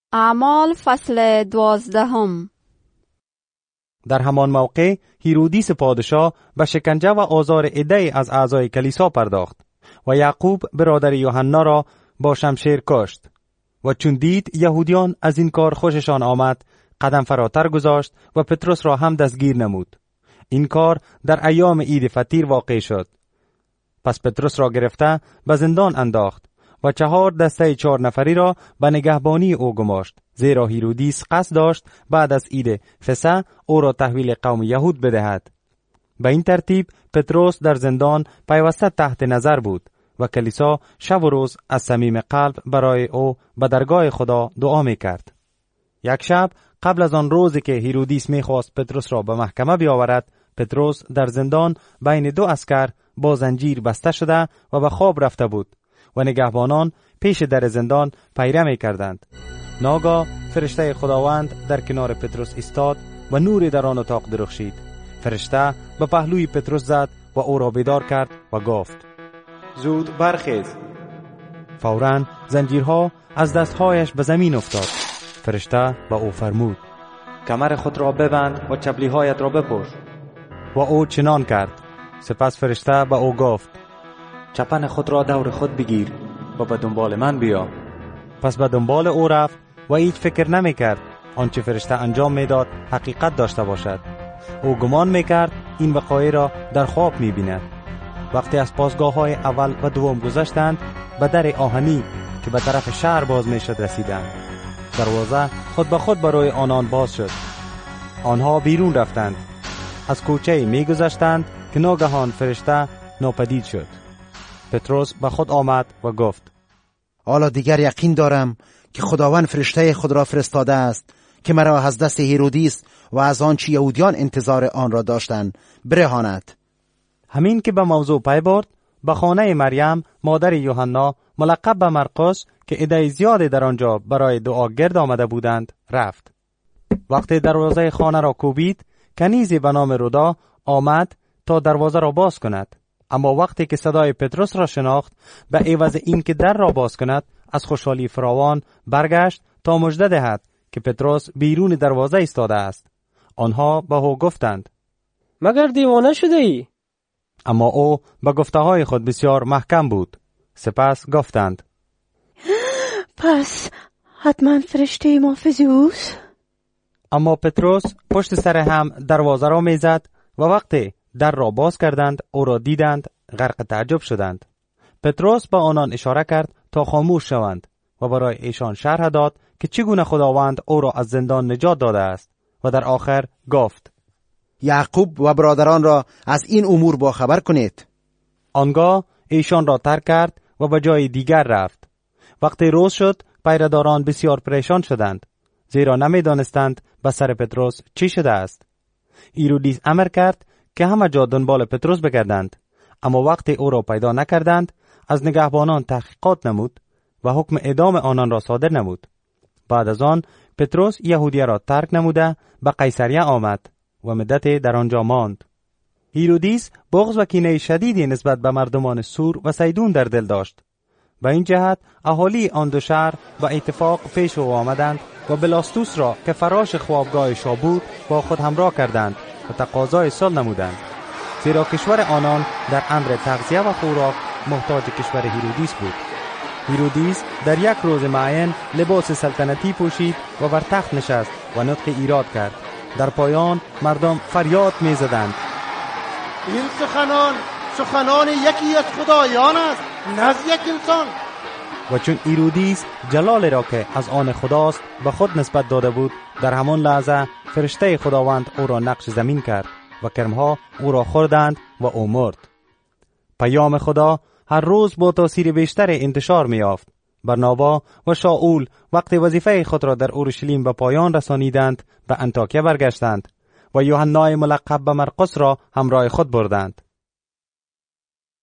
اعمال فصل 12. در همان موقع هیرودیس پادشاه به شکنجه و آزار عده‌ای از اعضای کلیسا پرداخت و یعقوب برادر یوحنا را با شمشیر کشت و چون دید یهودیان از این کار خوششان آمد قدم فراتر گذاشت و پتروس را هم دستگیر نمود. این کار در ایام عید فطیر واقع شد. پس پتروس را گرفته به زندان انداخت و 4 دسته 4 نفری را به نگهبانی او گماشت، زیرا هیرودیس قصد داشت بعد از عید فسح او را تحویل قوم یهود بدهد. به این ترتیب پتروس در زندان پیوسته تحت نظر بود و کلیسا شب و روز از صمیم قلب برای او به درگاه خدا دعا می‌کرد. یک شب قبل از آن روزی که هیرودیس می‌خواست پتروس را به محکمه بیاورد، پتروس در زندان بین 2 عسکر با زنجیر بسته شده و به خواب رفته بود و نگهبانان پیش در زندان پیره می‌کردند. ناگاه فرشته خداوند در کنار پتروس ایستاد و نوری در آن اتاق درخشید. فرشته به پهلوی پتروس زد و او را بیدار کرد و گفت: زود برخیز. فوراً زنجیرها از دستهایش به زمین افتاد. فرشته به او فرمود: کمر خود را ببند و چپلی‌هایت را بپوش. و او چنان کرد. سپس فرشته به او گفت: چپن خود را دور خود بگیر و به دنبال من بیا. پس به دنبال او رفت و هیچ فکر نمی کرد آنچه فرشته انجام میداد حقیقت داشته باشد. او گمان میکرد این وقایع را در خواب میبیند. وقتی از پاسگاه‌های اول و دوم گذشتند، به در آهنی که به طرف شهر باز میشد رسیدند. دروازه خود به خود برای آنان باز شد. آنها بیرون رفتند. از کوچه میگذشتند که ناگهان فرشته ناپدید شد. پتروس به خود آمد و گفت: حالا دیگر یقین دارم که خداوند فرشته خود را فرستاده است که مرا از دست هیرودیس و از آنچه یهودیان انتظار آن را داشتند برهاند. همین که به موضوع پی برد، به خانه مریم مادر یوحنا ملقب به مرقس که عده زیادی در آنجا برای دعا گرد آمده بودند رفت. وقتی دروازه خانه را کوبید، کنیزی به نام رودا آمد تا دروازه را باز کند. اما وقتی که صدای پتروس را شناخت، به عوض این که در را باز کند از خوشحالی فراوان برگشت تا مژده دهد که پتروس بیرون دروازه ایستاده است. آنها به او گفتند: مگر دیوانه شده ای؟ اما او به گفته های خود بسیار محکم بود. سپس گفتند: پس حتما فرشته محافظ اوست. اما پتروس پشت سر هم دروازه را میزد و وقتی در را باز کردند او را دیدند غرق تعجب شدند. پتروس با آنان اشاره کرد تا خاموش شوند و برای ایشان شرح داد که چگونه خداوند او را از زندان نجات داده است و در آخر گفت: یعقوب و برادران را از این امور باخبر کنید. آنگاه ایشان را ترک کرد و به جای دیگر رفت. وقتی روز شد پیرداران بسیار پریشان شدند، زیرا نمیدانستند به سر پتروس چی شده است. هیرودیس امر کرد که همه جا دنبال پتروس بگردند، اما وقتی او را پیدا نکردند از نگهبانان تحقیقات نمود و حکم اعدام آنان را صادر نمود. بعد از آن پتروس یهودیه را ترک نموده به قیصریه آمد و مدتی در آنجا ماند. هیرودیس بغض و کینه شدیدی نسبت به مردمان سور و سیدون در دل داشت. به این جهت اهالی آن 2 شهر با اتفاق پیش او آمدند و بلاستوس را که فراش خوابگاه شاه بود با خود همراه کردند و تقاضای صلح نمودند، زیرا کشور آنان در امر تغذیه و خوراک محتاج کشور هیرودیس بود. هیرودیس در یک روز معین لباس سلطنتی پوشید و بر تخت نشست و نطق ایراد کرد. در پایان مردم فریاد می‌زدند: این سخنان یکی از خدایان است، نه از یک انسان. و چون هیرودیس جلال را که از آن خداست به خود نسبت داده بود، در همان لحظه فرشته خداوند او را نقش زمین کرد و کرمها او را خوردند و او مرد. پیام خدا هر روز با تاثیر بیشتر انتشار می‌یافت. برنابا و شاول وقتی وظیفه خود را در اورشلیم به پایان رسانیدند به انطاکیه برگشتند و یوحنای ملقب به مرقس را همراه خود بردند.